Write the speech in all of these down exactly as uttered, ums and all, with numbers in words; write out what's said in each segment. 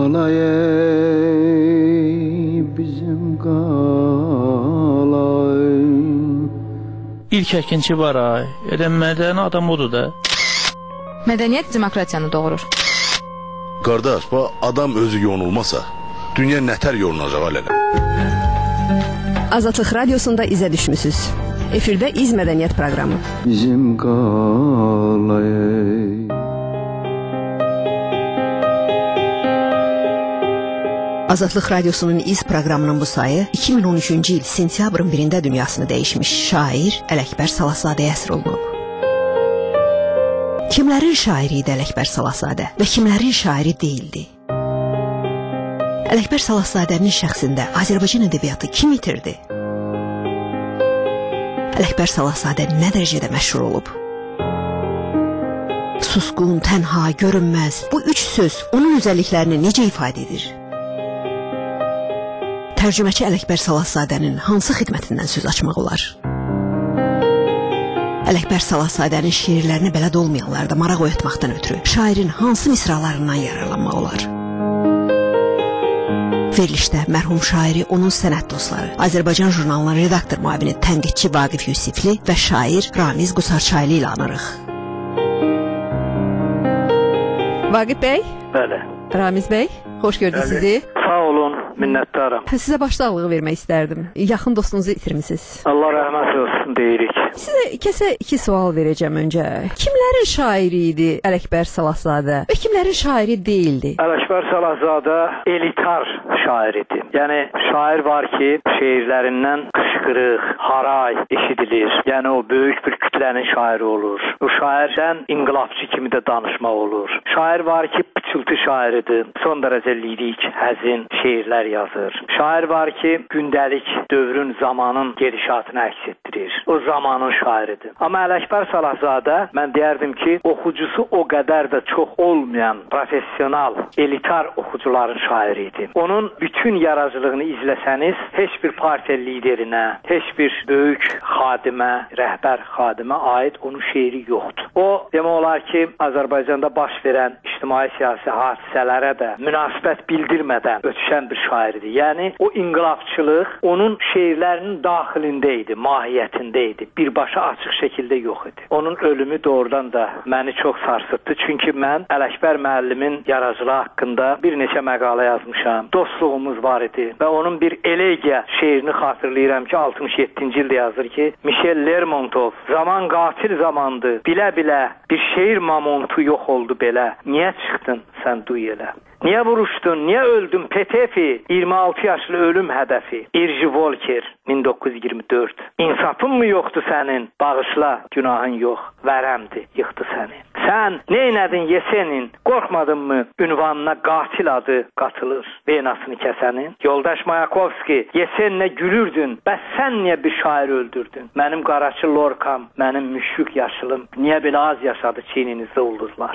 qalay bizim qalay. İlk əkinçi var ay, elə mədəni adam odur da. Mədəniyyət demokratiyanı doğurur. Qardaş, bu adam özü yonulmasa, dünya nətər yolunacaq alələ? Azadlıq Radiosunda izə düşmüsünüz. Efirdə İz Mədəniyyət proqramı. Bizim qalay. Azadlıq Radiosunun İz proqramının bu sayı iki min on üçüncü il sentyabrın birində dünyasını dəyişmiş şair Ələkbər Salahzadəyə həsr olunub. Kimlərin şairi idi Ələkbər Salahzadə və kimlərin şairi deyildi? Ələkbər Salahzadənin şəxsində Azərbaycan ədəbiyyatı kim itirdi? Ələkbər Salahzadə nə dərəcədə məşhur olub? Susqun, tənha, görünməz bu üç söz onun özəlliklərini necə ifadə edir? Tərcüməçi Ələkbər Salahzadənin hansı xidmətindən söz açmaq olar? Ələkbər Salahzadənin şiirlərini bələd olmayanlar da maraq oyatmaqdan ötürü şairin hansı misralarından yararlanmaq olar? Verilişdə mərhum şairi, onun sənət dostları, Azərbaycan jurnalının redaktor müavini tənqidçi Vaqif Yusifli və şair Ramiz Qusarçaylı ilə anırıq. Vaqif bəy? Bəli. Ramiz bəy, xoş gördük sizi. Sağ olun, minnətdaram. Sizə başsağlığı vermək istərdim. Yaxın dostunuzu itirmisiniz. Allah rəhmət olsun deyirik. Sizə kəsə iki sual verəcəm öncə. Kimlərin şairi idi Ələkbər Salahzadə və kimlərin şairi deyildi? Ələkbər Salahzadə elitar şair idi. Yəni şair var ki, şeirlərindən qışqırıq, haray eşidilir. Yəni o böyük bir kütlənin şairi olur. O şairdən inqilabçı kimi də danışmaq olur. Şair var ki, pıçıltı şairidir. Son dərəcə lirik, həzin şeirlər yazır. Şair var ki, gündəlik dövrün, zamanın gedişatını əks etdirir. O zamanın şairidir. Amma Ələkbər Salahzadə, mən deyərdim ki, oxucusu o qədər də çox olmayan professional, elitar oxucuların şairi idi. Onun bütün yaradıcılığını izləsəniz, heç bir partiya liderinə, heç bir böyük xadimə, rəhbər xadimə aid onun şeiri yoxdur. O, demək olar ki, Azərbaycanda baş verən ictimai-siyasi hadisələrə də münasibət bildirmədən ötüşən bir şairdir. Yəni, o inqilabçılıq onun şeirlərinin daxilində idi, mahiyyətində idi. Birbaşa açıq şəkildə yox idi. Onun ölümü doğrudan da məni çox sarsıtdı. Çünki mən Ələkbər müəllimin yaradıcılığı haqqında bir neçə məqalə yazmışam. Dostluğumuz var idi və onun bir elegiya şeirini xatırlayıram ki, altmış yeddinci ildə yazır ki, Michel Lermontov, zaman qatil zamandı, bilə-bilə bir şeir mamontu yox oldu belə. Niyə çıxdın sən duy elə? Niyə vuruşdun, niyə öldün Petefi, iyirmi altı yaşlı ölüm hədəfi, İrji Volker, min doqquz yüz iyirmi dörd. İnsafın mı yoxdur sənin, bağışla, günahın yox, vərəmdi, yıxdı səni. Sən neynədin Yesenin, qorxmadın mı ünvanına qatil adı qatılır, venasını kəsənin? Yoldaş Mayakovski, Yesenlə gülürdün, bəs sən niyə bir şair öldürdün? Mənim qaraçı Lorkam, mənim müşük yaşılım, niyə belə az yaşadı çiyninizdə ulduzlar?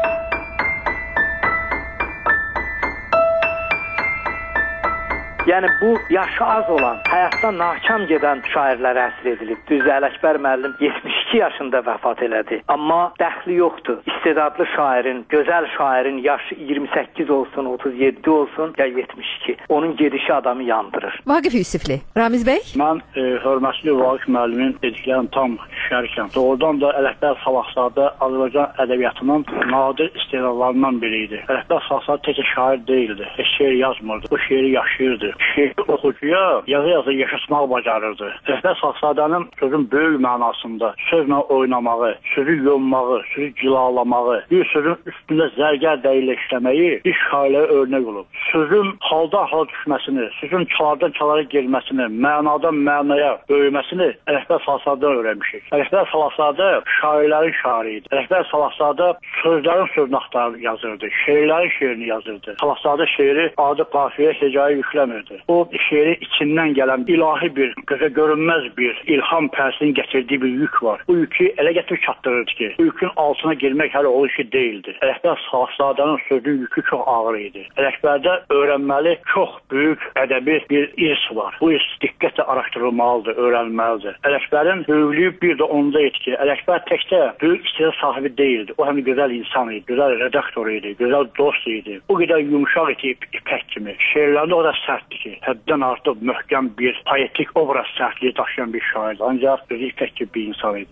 Yəni bu yaşı az olan, həyatdan nakam gedən şairlərə həsr edilib. Düzdür, Ələkbər müəllim yetmiş iki yaşında vəfat elədi. Amma dəxli yoxdur. İstedadlı şairin, gözəl şairin yaşı iyirmi səkkiz olsun, otuz yeddi olsun ya yetmiş iki. Onun gedişi adamı yandırır. Vaqif Yusifli, Ramiz bəy? Mən e, hörmətli Vaqif müəllimin dediklərini tam şərikəm. Doğrudan da Ələkbər Salahzadə Azərbaycan ədəbiyyatının nadir istedadlarından biri idi. Ələkbər Salahzadə təkcə şair deyildi. Heç şeir yazmırdı. O şeiri yaşayırdı. Şeiri oxucuya yazı-yazı yaşatmaq bacarırdı. Ələkbər Salahzadənin sözün böyük mənasında sözlə oynamağı, sözü yonmağı, sözü cilalamağı, bir sözün üstündə zərgər dəyilə işləməyi bir şairlərə örnək olub. Sözün haldan hala düşməsini, sözün çalardan çalara girməsini, mənadan mənaya böyüməsini Ələkbər Salahzadədən öyrənmişik. Ələkbər Salahzadə şairlərin şairi idi. Ələkbər Salahzadə sözlərin sözünü axtarıb yazırdı, şeirlərin şeirini yazırdı. Salahzadə şeiri adi qafiyə, hecaya yükləmirdi. O şeiri içindən gələn ilahi bir, gözə görünməz bir ilham pərsinin gətirdiyi bir yük var. Bu yükü elə gətirib çatdırırdı ki, bu yükün altına girmək hələ o işi deyildi. Ələkbər Salahzadənin sözünün yükü çox ağır idi. Ələkbərdə öyrənməli çox böyük ədəbi bir irs var. Bu irs diqqətlə araşdırılmalıdır, öyrənilməlidir. Ələkbərin böyüklüyü bir də onda idi ki, Ələkbər təkcə böyük istedad sahibi deyildi. O həm gözəl insan idi, gözəl redaktor idi, gözəl dost idi. O qədər yumşaq idi ipək kimi. Şeirlərində o da sərtdir ki, həddən artıq möhkəm bir poetik obraz sərtliyi daşıyan bir şairdir. Ancaq özü ipək kimi bir insan idi.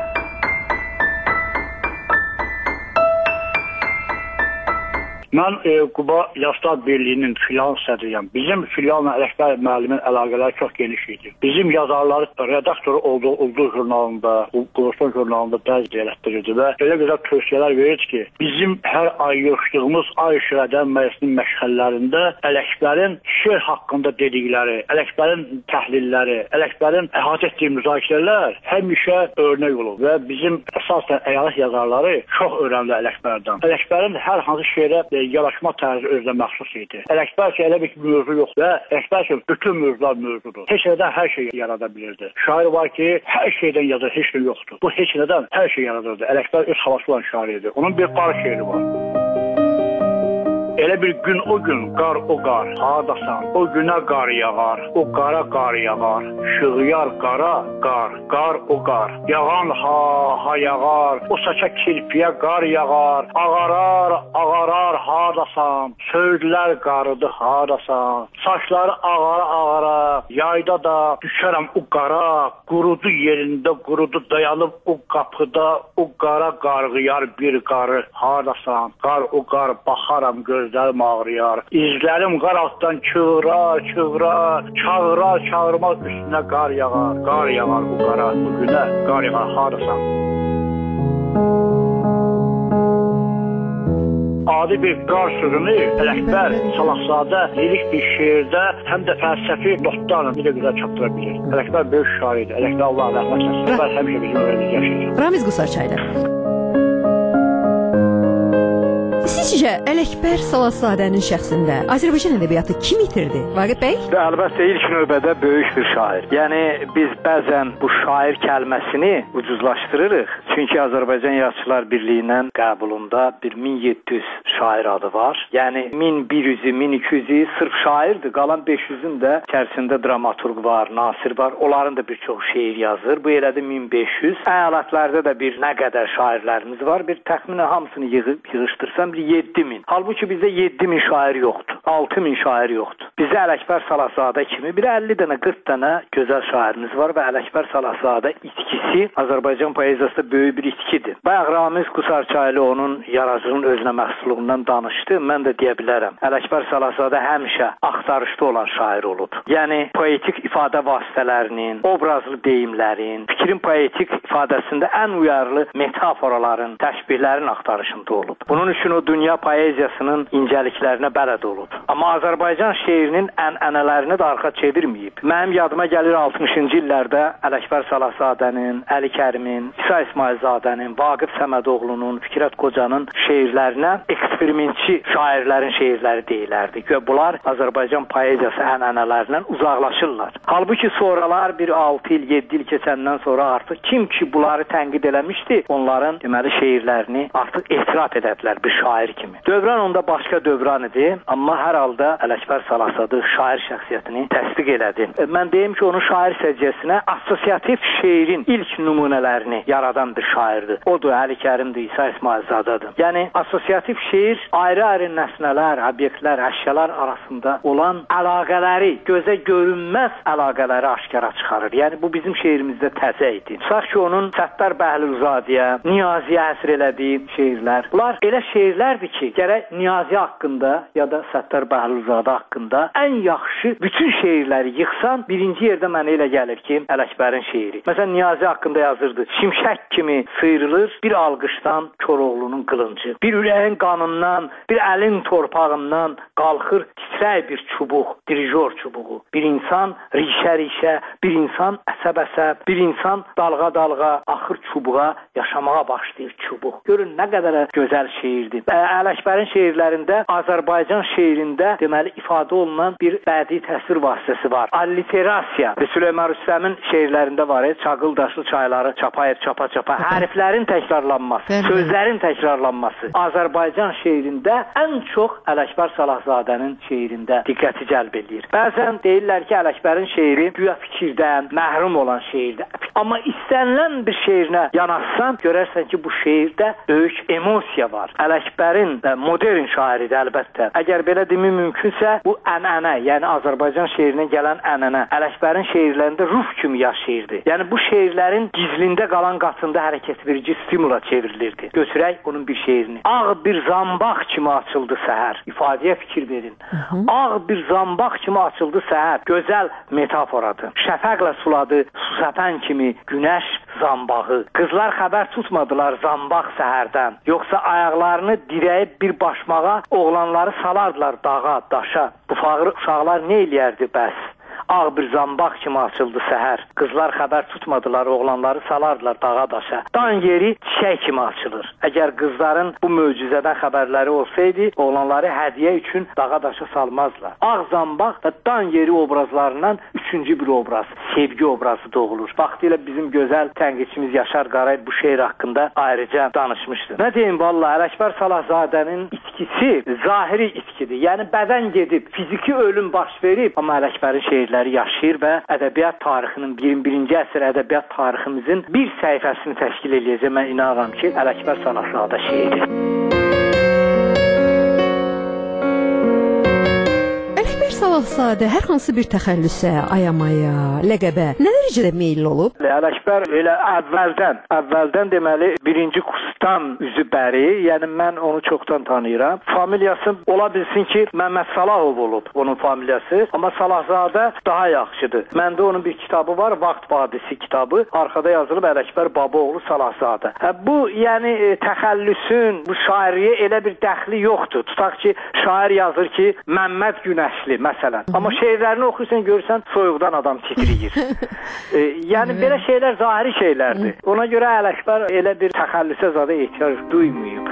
Mən e, Quba Yazıçılar Birliyinin filial sədriyəm. Bizim filialla Ələkbər müəllimin əlaqələri çox geniş idi. Bizim yazarları redaktoru olduğu olduğu jurnalında, Quruluşan jurnalında bəzi elətdirirdi və elə gözəl tövsiyələr verirdi ki, bizim hər ay yığışdığımız Ay Şirədən məclisinin məşğəllərində Ələkbərin şeir haqqında dedikləri, Ələkbərin təhlilləri, Ələkbərin əhatə etdiyi müzakirələr həmişə örnək olub və bizim əsasən əyalət yazarları çox öyrəndi Ələkbərdən. Ələkbərin hər hansı şeirə yaraşma tərzi özünə məxsus idi. Ələkbər ki, elə bir mövzu yox və Ələkbər ki, bütün mövzular mövzudur. Heç nədən hər şey yarada bilirdi. Şair var ki, hər şeydən yazır, heç nə yoxdur. Bu heç nədən hər şey yaradırdı. Ələkbər öz havası olan şair idi. Onun bir qarı şeiri var. Elə bir gün o gün, qar o qar, hardasan, o günə qar yağar, o qara qar yağar, şığıyar qara qar, qar o qar, yağan ha ha yağar, o saça kirpiyə qar yağar, ağarar, ağarar, hardasan, söydülər qarıdı, hardasan, saçları ağara ağara, yayda da düşərəm o qara, qurudu yerində, qurudu dayanıb o qapıda, o qara qarğıyar bir qarı, hardasan, qar o qar, baxaram göz gözlərim ağrıyar. İzlərim qar altdan çığırar, çığırar, çağırar, çağırmaz üstünə qar yağar. Qar yağar bu qara, bu günə qar yağar, hardasan. Adi bir qar sürünü Ələkbər Salahzadə lirik bir şeirdə həm də fəlsəfi notlarla bir də gözəl çatdıra bilir. Ələkbər böyük şair idi. Ələkbər Allah rəhmət etsin. Ələkbər həmişə bizim öyrəncimiz yaşayacaq. Ramiz Qusarçaylı. Sizcə Ələkbər Salahzadənin şəxsində Azərbaycan ədəbiyyatı kim itirdi? Vaqif bəy? Əlbəttə ilk növbədə böyük bir şair. Yəni biz bəzən bu şair kəlməsini ucuzlaşdırırıq. Çünki Azərbaycan Yazıçılar Birliyindən qəbulunda bir min yeddi yüz şair adı var. Yəni min bir yüzü, min iki yüzü sırf şairdir. Qalan beş yüzün də içərisində dramaturq var, nasir var. Onların da bir çox şeir yazır. Bu elədi min beş yüz. Əyalətlərdə də bir nə qədər şairlərimiz var. Bir təxminən hamısını yığıb yığışdırsam yeddi min. Halbuki bizdə yeddi min şair yoxdur. altı min şair yoxdur. Bizdə Ələkbər Salahzadə kimi bir əlli dənə, qırx dənə gözəl şairimiz var və Ələkbər Salahzadə itkisi Azərbaycan poeziyasında böyük bir itkidir. Bayaq Ramiz Qusarçaylı onun yaradıcılığının özünə məxsusluğundan danışdı. Mən də deyə bilərəm. Ələkbər Salahzadə həmişə axtarışda olan şair olub. Yəni poetik ifadə vasitələrinin, obrazlı deyimlərin, fikrin poetik ifadəsində ən uyarlı metaforaların, təşbihlərin axtarışında olub. Bunun üçün o dünya poeziyasının incəliklərinə bələd olub. Amma Azərbaycan şeirinin ənənələrini də arxa çevirməyib. Mənim yadıma gəlir altmışıncı illərdə Ələkbər Salahzadənin, Əli Kərimin, İsa İsmailzadənin, Vaqif Səmədoğlunun, Fikrət Qocanın şeirlərinə eksperimentçi şairlərin şeirləri deyilərdi. Güya bunlar Azərbaycan poeziyası ənənələrindən uzaqlaşırlar. Halbuki sonralar bir altı il, yeddi il keçəndən sonra artıq kim ki bunları tənqid eləmişdi, onların deməli şeirlərini artıq etiraf edədilər bir şair kimi. Dövran onda başqa dövran idi, amma hər halda Ələkbər Salahzadə şair şəxsiyyətini təsdiq elədi. Mən deyim ki, onun şair səciyyəsinə assosiativ şeirin ilk nümunələrini yaradan bir şairdir. Odur Əli Kərimdir, İsa İsmailzadədir. Yəni assosiativ şeir ayrı-ayrı nəsnələr, obyektlər, əşyalar arasında olan əlaqələri, gözə görünməz əlaqələri aşkara çıxarır. Yəni bu bizim şeirimizdə təzə idi. Tutaq ki, onun Səttar Bəhlulzadəyə, Niyaziyə həsr elədiyi şeirlər. Bunlar elə şeirlərdir ki, gərək Niyazi haqqında ya da Səttar Bəhlulzadə haqqında ən yaxşı bütün şeirləri yıxsan, birinci yerdə mənə elə gəlir ki, Ələkbərin şeiri. Məsələn, Niyazi haqqında yazırdı. Şimşək kimi sıyrılır bir alqışdan Koroğlunun qılıncı. Bir ürəyin qanından, bir əlin torpağından qalxır titrək bir çubuq, dirijor çubuğu. Bir insan rişə-rişə, bir insan əsəb-əsəb, bir insan dalğa-dalğa, axır çubuğa yaşamağa başlayır çubuq. Görün nə qədər gözəl şeirdir. Ələkbərin şeirlərində, Azərbaycan şeirində deməli ifadə olunan bir bədii təsvir vasitəsi var. Alliterasiya. Süleyman Rüstəmin şeirlərində var. Çaqıl daşlı çayları çapayır, çapa-çapa. Hərflərin təkrarlanması, sözlərin təkrarlanması. Azərbaycan şeirində ən çox Ələkbər Salahzadənin şeirində diqqəti cəlb edir. Bəzən deyirlər ki, Ələkbərin şeiri güya fikirdən məhrum olan şeirdir. Amma istənilən bir şeirinə yanaşsan, görərsən ki, bu şeirdə böyük emosiya var. Ələkbərin modern şairidir əlbəttə. Əgər belə demək mümkünsə, bu ənənə, yəni Azərbaycan şeirinə gələn ənənə Ələkbərin şeirlərində ruh kimi yaşayırdı. Yəni bu şeirlərin gizlində qalan qatında hərəkət verici stimula çevrilirdi. Götürək onun bir şeirini. Ağ bir zambaq kimi açıldı səhər. İfadəyə fikir verin. Ağ bir zambaq kimi açıldı səhər. Gözəl metaforadır. Şəfəqlə suladı su səpən kimi günəş zambağı. Qızlar xəbər tutmadılar zambaq səhərdən. Yoxsa ayaqlarını dirəyib bir başmağa oğlanları salardılar dağa, daşa. Bu fağır uşaqlar nə eləyərdi bəs? Ağ bir zambaq kimi açıldı səhər. Qızlar xəbər tutmadılar, oğlanları salardılar dağa daşa. Dan yeri çiçək kimi açılır. Əgər qızların bu möcüzədən xəbərləri olsaydı, oğlanları hədiyyə üçün dağa daşa salmazlar. Ağ zambaq və dan yeri obrazlarından üçüncü bir obraz, sevgi obrazı doğulur. Vaxtilə bizim gözəl tənqidçimiz Yaşar Qaray bu şeir haqqında ayrıca danışmışdı. Nə deyim valla, Ələkbər Salahzadənin itkisi zahiri itkidir. Yəni bədən gedib, fiziki ölüm baş verib, amma Ələkbərin şeirləri yaşayır və ədəbiyyat tarixinin iyirmi birinci əsr ədəbiyyat tariximizin bir səhifəsini təşkil eləyəcək. Mən inanıram ki, Ələkbər Salahzadə şeiri. Ələkbər Salahzadə hər hansı bir təxəllüsə, ayamaya, ləqəbə nə dərəcədə meyilli olub? Ələkbər elə əvvəldən, əvvəldən deməli birinci kursdan üzü bəri, yəni mən onu çoxdan tanıyıram. Familiyası ola bilsin ki, Məmməd Salahov olub onun familiyası, amma Salahzadə daha yaxşıdır. Məndə onun bir kitabı var, Vaxt Vadisi kitabı. Arkada yazılıb Ələkbər Babaoğlu Salahzadə. Hə, bu yəni e, təxəllüsün, bu şairliyə elə bir dəxli yoxdur. Tutaq ki, şair yazır ki, Məmməd Günəşli məsələn. Amma şeirlərini oxuyursan, görürsən soyuqdan adam titriyir. e, yəni belə şeylər zahiri şeylərdir. Ona görə Ələkbər elə bir təxəllüsə zada ehtiyac duymayıb.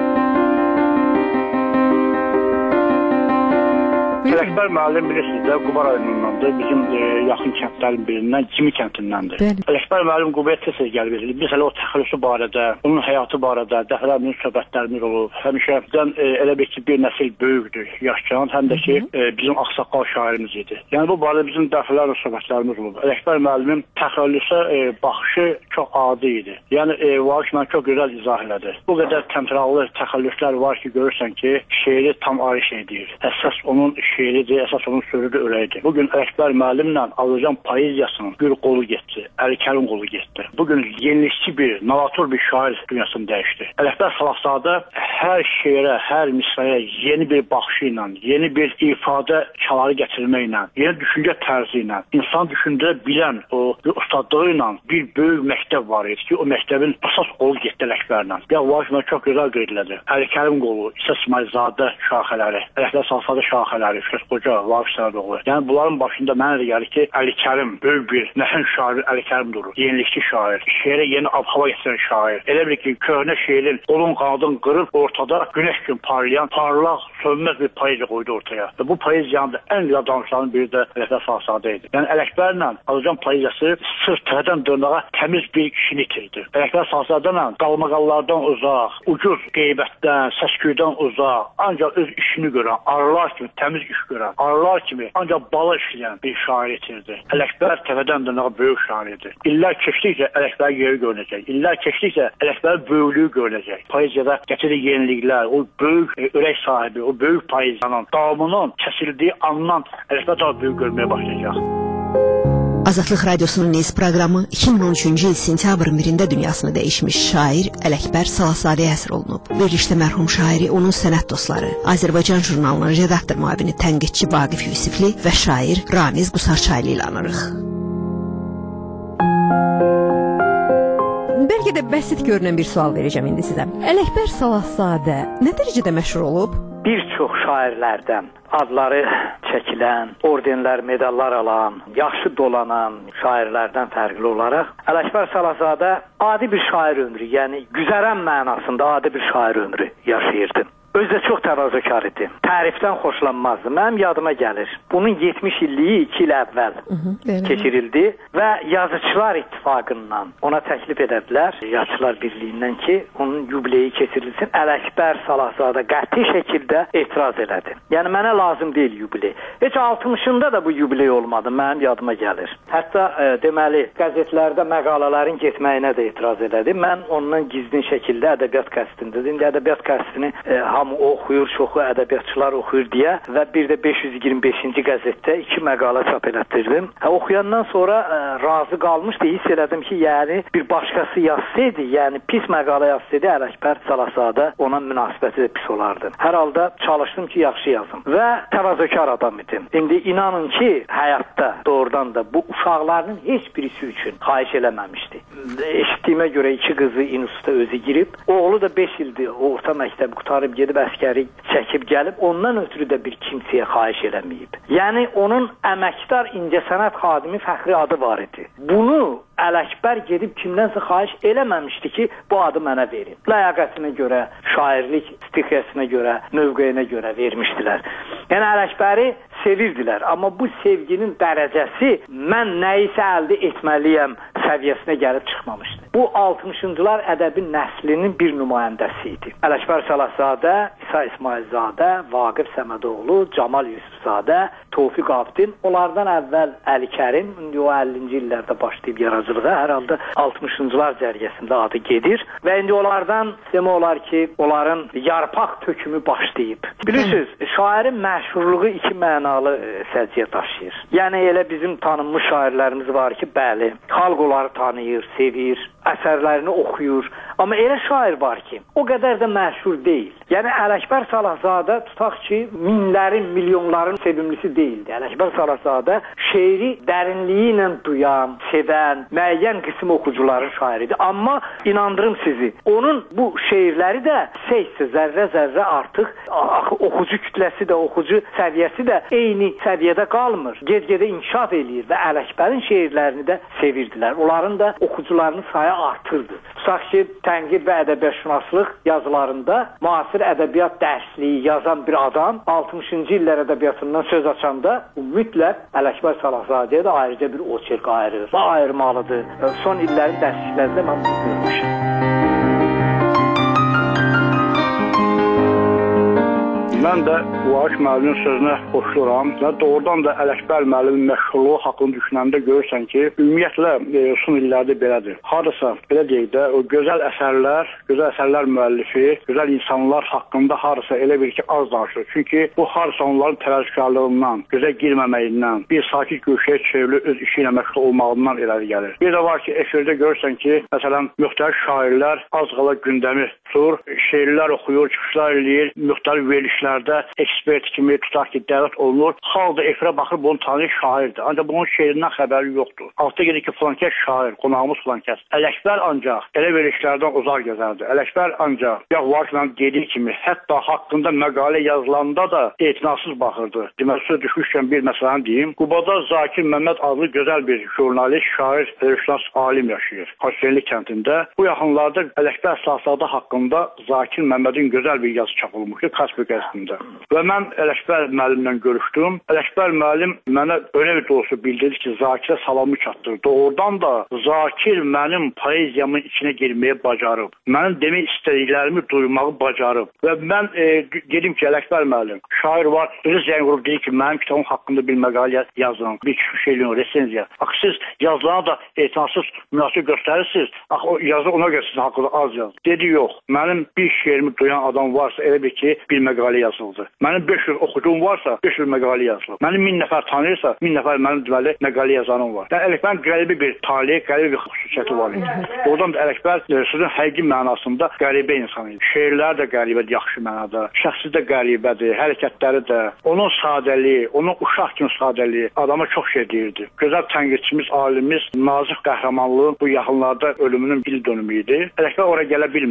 Ələkbər müəllim bilirsiniz də, Quba rayonundandır. Bizim e, yaxın kəndlərin birindən, Cimi kəndindəndir. Ələkbər müəllim Qubaya tez-tez gəlib verir. Biz hələ o təxəllüsü barədə, onun həyatı barədə dəfələrlə söhbətlərimiz olub. Həmişə bizdən e, elə bir ki, bir nəsil böyükdür, yaşayan, həm də ki, e, bizim ağsaqqal şairimiz idi. Yəni bu barədə bizim dəfələrlə söhbətlərimiz olub. Ələkbər müəllimin təxəllüsə e, baxışı çox adi idi. Yəni e, Vahid mən çox gözəl izah elədi. Bu qədər təmtəraqlı təxəllüslər var ki, görürsən ki, şeiri tam ayrı şey deyir. Əsas onun şeiridir, əsas onun sözüdür, öləyidir. Bugün Ələkbər müəllimlə Azərbaycan poeziyasının bir qolu getdi, Əlikərim qolu getdi. Bugün yenilikçi bir, novator bir şair dünyasını dəyişdi. Ələkbər Salahzadə hər şeirə, hər misraya yeni bir baxışı ilə, yeni bir ifadə çaları gətirməklə, yeni düşüncə tərzi ilə, insan düşündürə bilən o ustadlığı ilə bir böyük məktəb var idi ki, o məktəbin əsas qolu getdi Ələkbərlə. Ya Vahid çox gözəl qeydlədi. Əlikərim qolu, İsa İsmailzadə şaxələri, Ələkbər Salahzadə şaxələri, Fikret Qoca, Vahid Sərdoğlu. Yəni bunların başında mənə də gəlir ki, Əlikərim böyük bir nəhəng şair Əlikərim durur. Yenilikçi şair, şeirə yeni ab-hava gətirən şair. Elə bir ki, köhnə şeirin qolun qanadını qırıb ortada günəş kimi parlayan, parlaq, sönməz bir poeziya qoydu ortaya. Və bu poeziyanın da ən gözəl danışlarının biri də Ələkbər Salahzadə idi. Yəni Ələkbərlə Azərbaycan poeziyası sırf təzədən dırnağa təmiz bir kişini itirdi. Ələkbər Salahzadələ qalmaqallardan uzaq, ucuz qeybətdən, səsküydən uzaq, ancaq öz işini görən, arılar kimi təmiz iş görən, arılar kimi ancaq bala işləyən bir şair itirdi. Ələkbər təpədən dırnağa böyük şair idi. İllər keçdikcə Ələkbər yeri görünəcək. İllər keçdikcə Ələkbər böyüklüyü görünəcək. Poeziyada gətirdiyi yeniliklər, o böyük e, ürək sahibi, o böyük poeziyanın davamının kəsildiyi andan Ələkbər daha böyük görməyə başlayacaq. Azadlıq Radiosunun Niz proqramı iki min on üçüncü il sentyabrın birində dünyasını dəyişmiş şair Ələkbər Salahzadəyə həsr olunub. Verilişdə mərhum şairi, onun sənət dostları, Azərbaycan jurnalının redaktor müavini tənqidçi Vaqif Yusifli və şair Ramiz Qusarçaylı ilə anırıq. Bəlkə də bəsit görünən bir sual verəcəm indi sizə. Ələkbər Salahzadə nə dərəcədə məşhur olub? bir çox şairlərdən adları çəkilən, ordenlər, medallar alan, yaxşı dolanan şairlərdən fərqli olaraq Ələkbər Salazadə adi bir şair ömrü, yəni güzərən mənasında adi bir şair ömrü yaşayırdı. Özü də çox təvazökar idi. Tərifdən xoşlanmazdı. Mənim yadıma gəlir. Bunun yetmiş illiyi iki il əvvəl hı -hı, keçirildi və Yazıçılar İttifaqından ona təklif edədilər, Yazıçılar Birliyindən ki, onun yubileyi keçirilsin. Ələkbər Salazadə qəti şəkildə etiraz elədi. Yəni mənə lazım deyil yubiley. Heç altmışında da bu yubiley olmadı. Mənim yadıma gəlir. Hətta e, deməli qəzetlərdə məqalələrin getməyinə də etiraz elədi. Mən ondan gizlin şəkildə ədəbiyyat qəzetində, indi ədəbiyyat qəzetini e, hamı oxuyur, çoxu ədəbiyyatçılar oxuyur deyə və bir də beş yüz iyirmi beşinci qəzetdə iki məqalə çap elətdirdim. Hə, oxuyandan sonra ə, razı qalmışdı, hiss elədim ki, yəni bir başqası yazsaydı, yəni pis məqalə yazsaydı, Ələkbər Salazadə ona münasibəti də pis olardı. Hər halda çalışdım ki, yaxşı yazım və təvazökar adam idim. İndi inanın ki, həyatda doğrudan da bu uşaqlarının heç birisi üçün xahiş eləməmişdi. Eşitdiyimə görə iki qızı instituta özü girib, oğlu da beş ildir orta məktəbi qutarıb gedib əskəri çəkib gəlib, ondan ötürü də bir kimsəyə xahiş eləməyib. Yəni onun əməkdar incəsənət xadimi fəxri adı var idi. Bunu Ələkbər gedib kimdənsə xahiş eləməmişdi ki, bu adı mənə verin. Ləyaqətinə görə, şairlik stiqəsinə görə, mövqeyinə görə vermişdilər. Yəni Ələkbəri sevirdilər, amma bu sevginin dərəcəsi mən nəyisə əldə etməliyəm səviyyəsinə gəlib çıxmamışdı. Bu altmışıncılar ədəbi nəslinin bir nümayəndəsi idi. Ələkbər Salazadə, İsa İsmailzadə, Vaqif Səmədoğlu, Camal Yusufzadə, Tofiq Abdin, onlardan əvvəl Əli Kərim, indi o əllinci illərdə başlayıb yaradıcılığa, hər halda altmışıncılar cərgəsində adı gedir və indi onlardan demək olar ki, onların yarpaq tökümü başlayıb. Bilirsiniz, şairin məşhurluğu iki mənalı səciyyə daşıyır. Yəni elə bizim tanınmış şairlərimiz var ki, bəli, xalq onları tanıyır, sevir, əsərlərini oxuyur. Amma elə şair var ki, o qədər də məşhur deyil. Yəni Ələkbər Salazadə tutaq ki, minlərin, milyonların sevimlisi deyildi. Ələkbər Salazadə şeiri dərinliyi ilə duyan, sevən, müəyyən qism oxucuların şairidir. Amma inandırım sizi, onun bu şeirləri də seysə zərrə-zərrə artıq oxucu kütləsi də, oxucu səviyyəsi də eyni səviyyədə qalmır. Ged-gedə inkişaf eləyir və Ələkbərin şeirlərini də sevirdilər. Onların da oxucularının sayı artırdı. Tutaq ki, tənqid və ədəbiyyatşünaslıq yazılarında müasir ədəbiyyat dərsliyi yazan bir adam altmışıncı illər ədəbiyyatından söz açanda mütləq Ələkbər Salahzadəyə də ayrıca bir oçerk ayırır və ayırmalıdır. Son illərin dərsliklərində mən bunu görmüşəm. Mən də Vahid müəllimin sözünə xoşluram və doğrudan da Ələkbər müəllimin məşhurluğu haqqında düşünəndə görürsən ki, ümumiyyətlə e, son illərdə belədir. Hardasa belə deyək də, o gözəl əsərlər, gözəl əsərlər müəllifi, gözəl insanlar haqqında hardasa elə bir ki, az danışır. Çünki bu hardasa onların təvəzzükarlığından, gözə girməməyindən, bir sakit güşəyə çevrilib öz işi ilə məşğul olmağından irəli gəlir. Bir də var ki, efirdə görürsən ki, məsələn, müxtəlif şairlər az qala gündəmi tutur, şeirlər oxuyur, çıxışlar eləyir, müxtəlif verilişlər ekspert kimi tutaq ki, dəvət olunur. Xalq da efirə baxır, bunu tanıyır, şairdir. Ancaq bunun şeirindən xəbəri yoxdur. Altda gedir ki, filankəs şair, qonağımız filankəs. Ələkbər ancaq elə verilişlərdən uzaq gəzərdi. Ələkbər ancaq, ya Varkla dediyi kimi, hətta haqqında məqalə yazılanda da etinasız baxırdı. Deməli, söz düşmüşkən bir məsələni deyim. Qubada Zakir Məmməd adlı gözəl bir jurnalist, şair, ədəbiyyatşünas alim yaşayır. Hacıveli kəndində. Bu yaxınlarda Ələkbər Salazadə haqqında Zakir Məmmədin gözəl bir yazı çapılmışdı, Kasper qəzetində. Və mən Ələkbər müəllimlə görüşdüm. Ələkbər müəllim mənə öyle bir doğrusu bildirdi ki, Zakirə salamı çatdırır. Doğrudan da Zakir mənim poeziyamın içine girməyə bacarıb. Mənim demək istədiklərimi duymağı bacarıb. Və mən e, dedim ki, Ələkbər müəllim, şair var, özü zəng vurub deyir ki, mənim kitabım haqqında bir məqalə yazın, bir çıxış eləyin, resenziya. Axı siz yazılarına da etinasız münasib göstərirsiniz. Axı o yazı ona görə sizin haqqında az yazın. Dedi, yox, mənim bir şeirimi duyan adam varsa elə bir ki, bir məqalə yazıldı. Mənim beş yüz oxucum varsa, beş yüz məqalə yazılır. Mənim min nəfər tanıyırsa, min nəfər mənim deməli məqalə yazanım var. Yəni Ələkbərin qəribə bir taleyi, qəribə bir xüsusiyyəti var idi. Oradan da Ələkbər sözün həqiqi mənasında qəribə insan idi. Şeirlər də qəribədir, yaxşı mənada. Şəxsi də qəribədir, hərəkətləri də. Onun sadəliyi, onun uşaq kimi sadəliyi adama çox şey deyirdi. Gözəl tənqidçimiz, alimimiz Nazif Qəhrəmanlığın bu yaxınlarda ölümünün il dönümü idi. Ələkbər oraya gələ bilmədi bir həftə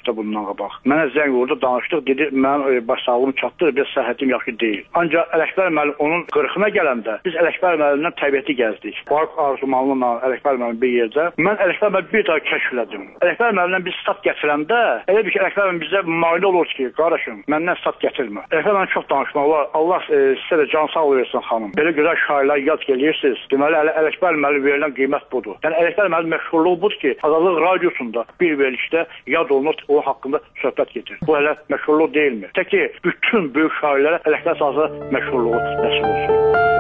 həftə bundan qabaq. Mənə zəng vurdu, danışdıq, dedi, mənim baş sağlığım çatdı, bir səhhətim yaxşı deyil. Ancaq Ələkbər müəllim onun qırxına gələndə biz Ələkbər müəllimdən təbiəti gəzdik. Park Arzumanlı'la Ələkbər müəllim bir yerdə. Mən Ələkbər müəllim bir daha kəşflədim. Ələkbər müəllimdən biz stat gətirəndə elə bir ki, Ələkbər müəllim bizə mane olur ki, qardaşım, məndən stat gətirmə. Ələkbər müəllim çox danışmaq olar. Allah e, sizə də can sağ versin xanım. Belə gözəl şairlər yad gelirsiniz. Deməli Əl Ələkbər müəllim verilən qiymət budur. Yəni Ələkbər müəllim məşhurluğu budur ki, Azadlıq radiosunda bir verilişdə yad olunur, o haqqında söhbət gedir. Bu hələ məşhurluq deyilmi? Tək ki, bütün böyük şairlərə Ələkbər sazı məşhurluğu nəsib olsun.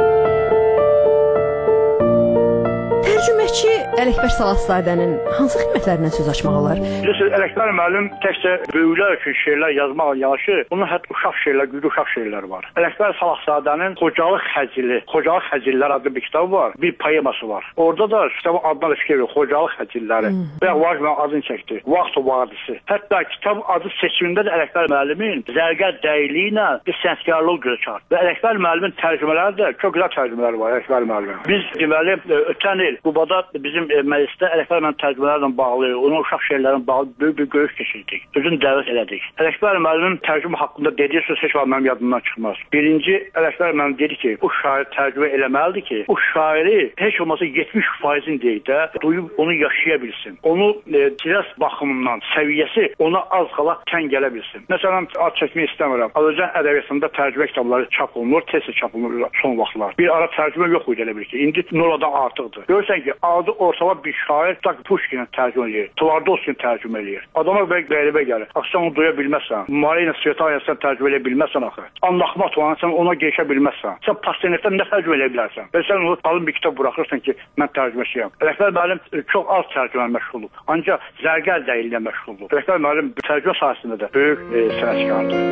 Tərcüməçi Ələkbər Salahzadənin hansı xidmətlərindən söz açmaq olar? Bilirsiniz, Ələkbər müəllim təkcə böyüklər üçün şeirlər yazmaq yanaşı, onun hətta uşaq şeirlər, güclü uşaq şeirləri var. Ələkbər Salahzadənin Xocalıq Xəcili, Xocalıq Xəcillər adlı bir kitabı var, bir poeması var. Orada da kitabın adına da fikir verir, Xocalıq Xəcilləri. Və Vahid müəllim adını çəkdi, Vaxt Vadisi. Hətta kitab adı seçimində də Ələkbər müəllimin zərgər dəyiliyi ilə bir sənətkarlıq gözə çarpdı. Və Ələkbər müəllimin tərcümələri də çox gözəl tərcümələri var Ələkbər müəllimin. Biz deməli ötən il Qubada bizim e, məclisdə Ələkbər müəllim tərcümələrlə bağlı, onun uşaq şeirlərlə bağlı böyük bir görüş keçirdik. Özünü dəvət elədik. Ələkbər müəllimin tərcümə haqqında dediyi söz heç vaxt mənim yadımdan çıxmaz. Birinci, Ələkbər müəllim dedi ki, o şair tərcümə eləməlidir ki, o şairi heç olmasa yetmiş faizin deyək də duyub onu yaşaya bilsin. Onu e, tiras baxımından səviyyəsi ona az qala tən gələ bilsin. Məsələn, ad çəkmək istəmirəm. Azərbaycan ədəbiyyatında tərcümə kitabları çap olunur, tez çap olunur son vaxtlar. Bir ara tərcümə yox idi elə bir ki. İndi noladan artıqdır. Görürsən ki, adı ortalama bir şair tak Puşkinə tərcümə eləyir, Tvardovskini tərcümə eləyir. Adama belə qəribə gəlir. Axı sən onu duya bilməzsən. Marina Svetanyanı sən tərcümə eləyə bilməzsən axı. Anna Axmatovanı sən ona geçə bilməzsən. Sən Pasternakidən nə tərcümə eləyə bilərsən? Və sən onu qalın bir kitab buraxırsan ki, mən tərcüməçiyəm. Ələkbər müəllim çox az tərcümə məşğuldur. Ancaq zərgər dəyiliyə məşğuldur. Ələkbər müəllim tərcümə sahəsində də böyük e, sənətkardır.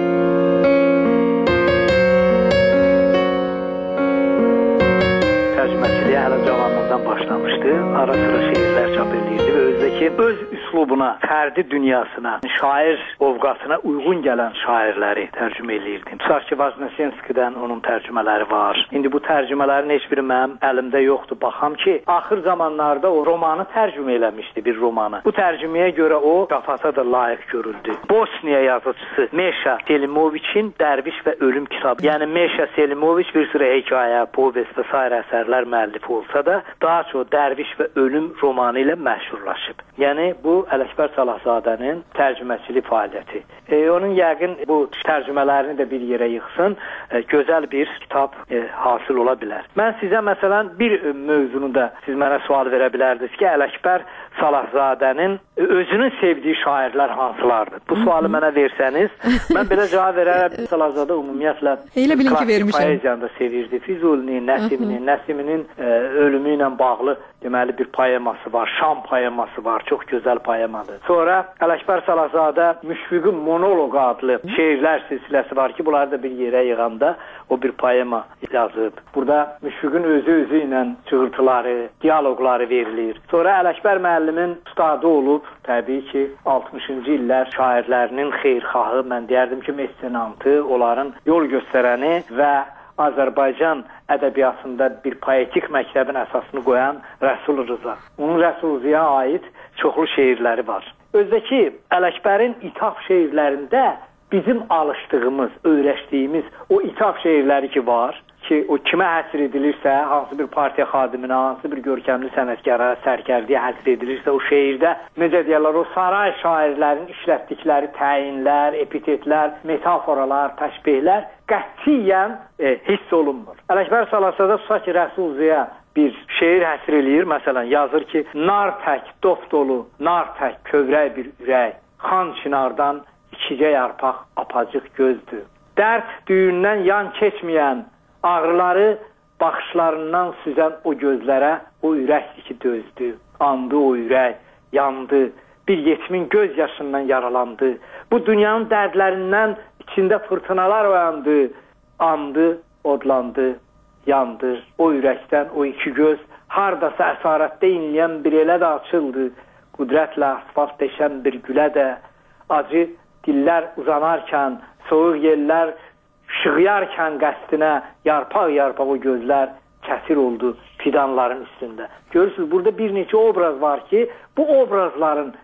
Tərcüməçiliyə hələ cavanlıqdan başlamışdı. Ara sıra şeirlər çap edirdi və özdəki öz üslubuna, fərdi dünyasına, şair ovqatına uyğun gələn şairləri tərcümə edirdi. Sarki Vaznesenskidən onun tərcümələri var. İndi bu tərcümələrin heç biri mənim əlimdə yoxdur. Baxam ki, axır zamanlarda o romanı tərcümə eləmişdi, bir romanı. Bu tərcüməyə görə o qafata da layiq görüldü. Bosniya yazıcısı Meşa Selimoviçin Dərviş və Ölüm kitabı. Yəni Meşa Selimoviç bir sürü hekayə, povest və sair əsərlər müəllifi olsa da, daha çox Dərviş və Ölüm romanı ilə məşhurlaşıb. Yəni bu Ələkbər Salahzadənin tərcüməçilik fəaliyyəti. E, onun yəqin bu tərcümələrini də bir yerə yığsın, e, gözəl bir kitab e, hasil ola bilər. Mən sizə məsələn bir e, mövzunu da siz mənə sual verə bilərdiniz ki, Ələkbər Salahzadənin e, özünün sevdiyi şairlər hansılardır? Bu sualı mənə versəniz, mən belə cavab verərəm. Salahzadə ümumiyyətlə elə bilin ki, vermişəm. Poeziyanı da sevirdi. Füzulini, Nəsiminin, Nəsiminin e, ölümü ilə bağlı deməli bir poeması var, Şam poeması var, çox gözəl poemadır. Sonra Ələkbər Salahzadə Müşfiqin Monoloq adlı şeirlər silsiləsi var ki, bunları da bir yerə yığanda o bir poema yazıb. Burada Müşfiqin özü-özü ilə çığırtıları, diyaloqları verilir. Sonra Ələkbər müəllimin ustadı olub, təbii ki, altmışıncı illər şairlərinin xeyirxahı, mən deyərdim ki, mesenantı, onların yol göstərəni və Azərbaycan ədəbiyyatında bir poetik məktəbin əsasını qoyan Rəsul Rıza. Onun Rəsul Rızaya aid çoxlu şeirləri var. Özdəki Ələkbərin ithaf şeirlərində bizim alışdığımız, öyrəşdiyimiz o ithaf şeirləri ki var, ki o kimə həsr edilirsə, hansı bir partiya xadiminə, hansı bir görkəmli sənətkara, sərkərdiyə həsr edilirsə, o şeirdə, necə deyərlər, o saray şairlərin işlətdikləri təyinlər, epitetlər, metaforalar, təşbihlər qətiyyən e, hiss olunmur. Ələkbər Salahzadə tutaq ki, Rəsul Ziya bir şeir həsr eləyir, məsələn, yazır ki, nar tək, dof dolu, nar tək, kövrək bir ürək, xan çinardan ikicə yarpaq apacıq gözdür. Dərd düyündən yan keçməyən, ağrıları baxışlarından süzən o gözlərə o ürəkdir ki dözdü. Andı o ürək, yandı, bir yetimin göz yaşından yaralandı. Bu dünyanın dərdlərindən içində fırtınalar oyandı. Andı, odlandı, yandı. O ürəkdən o iki göz hardasa əsarətdə inləyən bir elə də açıldı. Qudrətlə asfalt deşən bir gülə də acı dillər uzanarkən, soğuq yellər şığıyarkən qəsdinə yarpaq-yarpaq o gözlər kəsir oldu fidanların üstündə. Görürsünüz, burada bir neçə obraz var ki, bu obrazların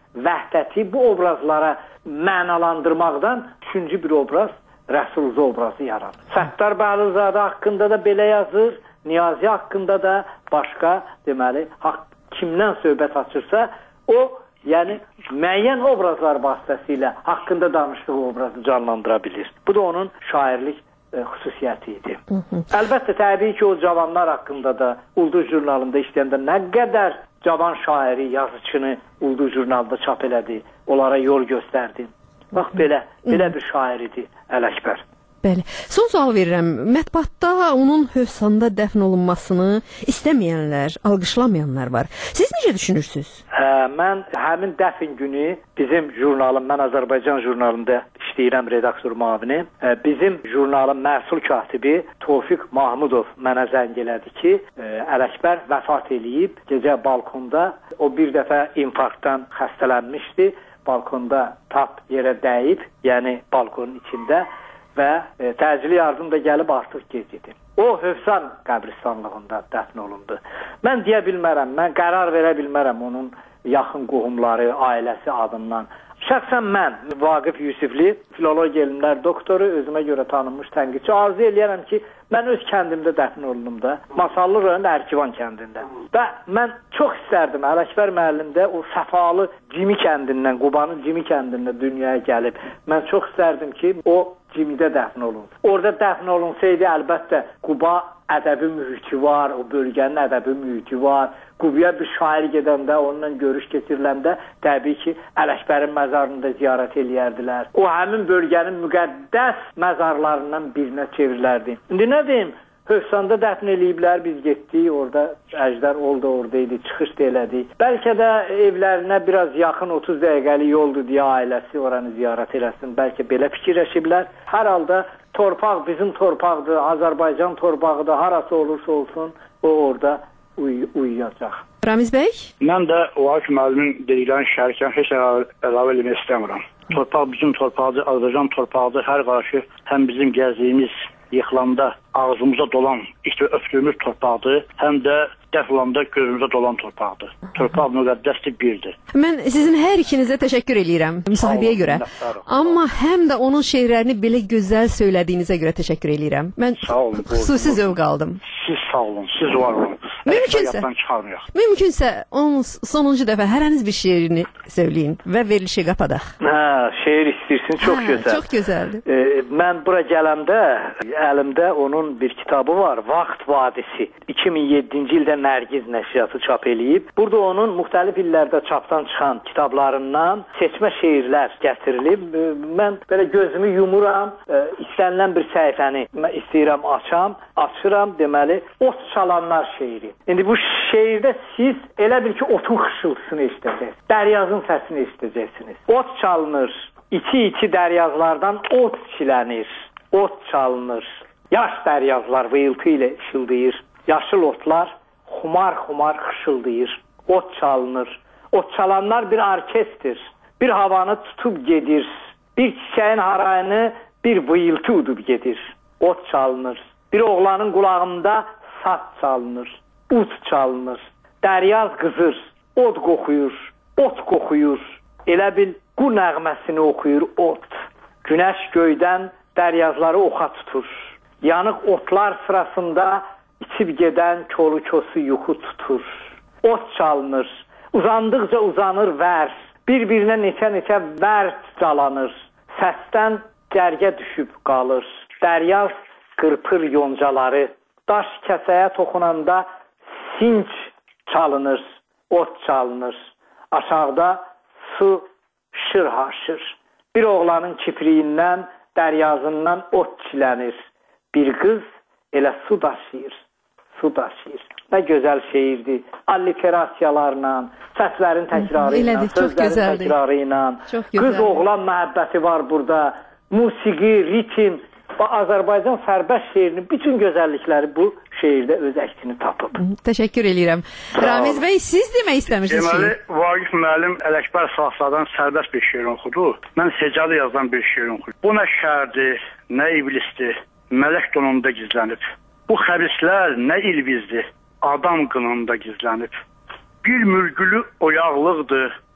vəhdəti bu obrazlara mənalandırmaqdan üçüncü bir obraz Rəsulzə obrazı yaradır. Səttar Bəhlulzadə haqqında da belə yazır, Niyazi haqqında da başqa, deməli, haqq, kimdən söhbət açırsa, o, yəni, müəyyən obrazlar vasitəsilə haqqında danışdığı obrazı canlandıra bilir. Bu da onun şairlik e, xüsusiyyəti idi. Hı -hı. Əlbəttə, təbii ki, o cavanlar haqqında da Ulduz jurnalında işləyəndə nə qədər cavan şairi, yazıçını Ulduz jurnalında çap elədi, onlara yol göstərdi. Bax, belə, belə bir şair idi Ələkbər. Bəli. Son sual verirəm. Mətbuatda onun Hövsanda dəfn olunmasını istəməyənlər, alqışlamayanlar var. Siz necə düşünürsünüz? Hə, mən həmin dəfn günü bizim jurnalım, mən Azərbaycan jurnalında işləyirəm, redaktor müavini. Bizim jurnalın məhsul katibi Tofiq Mahmudov mənə zəng elədi ki, Ələkbər vəfat eləyib, gecə balkonda, o bir dəfə infarktdan xəstələnmişdi, balkonda tap yerə dəyib, yəni balkonun içində və e, təcili yardım da gəlib artıq gec idi. O Hövsan qəbristanlığında dəfn olundu. Mən deyə bilmərəm, mən qərar verə bilmərəm onun yaxın qohumları, ailəsi adından. Şəxsən mən Vaqif Yusifli, filologiya elmlər doktoru, özümə görə tanınmış tənqidçi, arzu eləyərəm ki, mən öz kəndimdə dəfn olunum da, Masallı rayon Ərkivan kəndində. Və mən çox istərdim, Ələkbər müəllimdə o səfalı Cimi kəndindən, Qubanın Cimi kəndindən dünyaya gəlib. Mən çox istərdim ki, o Cimidə dəfn olun. Orada dəfn olunsaydı, əlbəttə, Quba ədəbi mühiti var, o bölgənin ədəbi mühiti var. Qubaya bir şair gedəndə, onunla görüş keçiriləndə, təbii ki, Ələkbərin məzarını da ziyarət eləyərdilər. O, həmin bölgənin müqəddəs məzarlarından birinə çevrilərdi. İndi nə deyim, Hövsanda dəfn eləyiblər, biz getdik, orada Əjdər oldu, oradaydı, çıxış da elədik. Bəlkə də evlərinə biraz yaxın otuz dəqiqəlik yoldu deyə ailəsi oranı ziyarət eləsin, bəlkə belə fikirləşiblər. Hər halda torpaq bizim torpaqdır, Azərbaycan torpağıdır, harası olursa olsun, o orada uy uyuyacaq. Ramiz bəy? Mən də Vaqif müəllimin dediklərini şərikən heç əlavə eləmək istəmirəm. Torpaq bizim torpaqdır, Azərbaycan torpağıdır, hər qarşı həm bizim gəzdiyimiz yıxılanda ağzımıza dolan, işte öpdüyümüz torpaqdır, həm də dəf olanda gözümüzə dolan torpaqdır. Torpaq müqəddəsdir, birdir. Mən sizin hər ikinizə təşəkkür eləyirəm müsahibəyə görə. Amma həm də onun şeirlərini belə gözəl söylədiyinizə görə təşəkkür eləyirəm. Mən olun, xüsusi zövq aldım. Siz sağ olun, siz var olun. Mümkünsə, mümkünsə onun sonuncu dəfə hərəniz bir şeirini söyləyin və verilişi qapadaq. Hə, şeir istəyirsin, çox hə, gözəl. Çox gözəldir. E, mən bura gələndə əlimdə onun bir kitabı var, Vaxt Vadisi. iki min yeddinci ildə Nərgiz nəşriyyatı çap eləyib. Burada onun müxtəlif illərdə çapdan çıxan kitablarından seçmə şeirlər gətirilib. Mən belə gözümü yumuram, istənilən bir səhifəni istəyirəm açam, açıram, deməli, ot çalanlar şeiri. İndi bu şeirdə siz elə bil ki, otun xışıltısını eşidəcəksiniz, dəryazın səsini eşidəcəksiniz. Ot çalınır, içi-içi dəryazlardan ot çilənir, ot çalınır. Yaş dəryazlar vıyıltı ilə işıldayır, yaşıl otlar xumar-xumar xışıldayır, ot çalınır. Ot çalanlar bir orkestr, bir havanı tutub gedir, bir çiçəyin harayını bir vıyıltı udub gedir, ot çalınır. Bir oğlanın qulağında saz çalınır, ut çalınır, dəryaz qızır, od qoxuyur, ot qoxuyur, elə bil qu nəğməsini oxuyur ot. Günəş göydən dəryazları oxa tutur, yanıq otlar sırasında içib gedən kolu-kosu yuxu tutur. Ot çalınır, uzandıqca uzanır vər, bir-birinə neçə-neçə vər calanır, səsdən gərgə düşüb qalır. Dəryaz qırpır yoncaları, daş kəsəyə toxunanda sinç çalınır, ot çalınır. Aşağıda su şır-haşır, bir oğlanın kipriyindən, dəryazından ot çilənir. Bir qız elə su daşıyır, su daşıyır. Nə gözəl şeirdir. Alliterasiyalarla, səslərin təkrarı ilə, sözlərin təkrarı ilə. Qız-oğlan məhəbbəti var burada. Musiqi, ritim və Azərbaycan sərbəst şeirinin bütün gözəllikləri bu şeirdə öz əksini tapıb. Təşəkkür eləyirəm. Ramiz bəy, siz demək istəmişsiniz ki? Deməli, Vaqif müəllim Ələkbər Sağsadan sərbəst bir şeir oxudu. Mən secada yazılan bir şeir oxudu. Bu nə şərdir, nə iblisdir, mələk donunda gizlənib. Bu xəbislər nə ilvizdir, adam qınında gizlənib. Bir mürgülü oyaqlıqdır,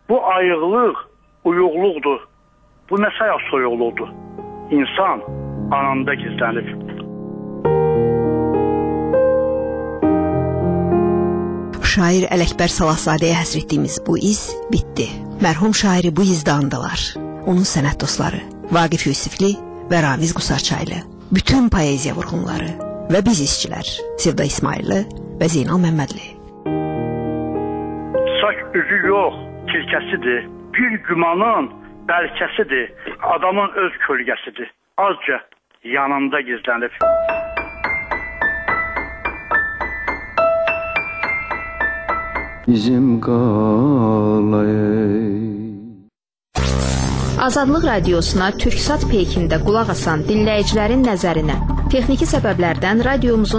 Bu ayıqlıq uyuqluqdur. Bu nə sayaq soyuqluqdur. İnsan ananda gizlənib. Şair Ələkbər Salahzadəyə həsr etdiyimiz bu iz bitdi. Mərhum şairi bu izdə andılar. Onun sənət dostları Vaqif Yusifli və Ramiz Qusarçaylı, bütün poeziya vurğunları və biz işçilər Sevda İsmailli və Zeynal Məmmədli. Sak üzü yox, tilkəsidir. Bir gümanın bəlkəsidir. Adamın öz kölgəsidir. Azca yanında gizlənib. Bizim qalay. Azadlıq radiosuna Türksat peykində qulaq asan dinləyicilərin nəzərinə texniki səbəblərdən radiomuzun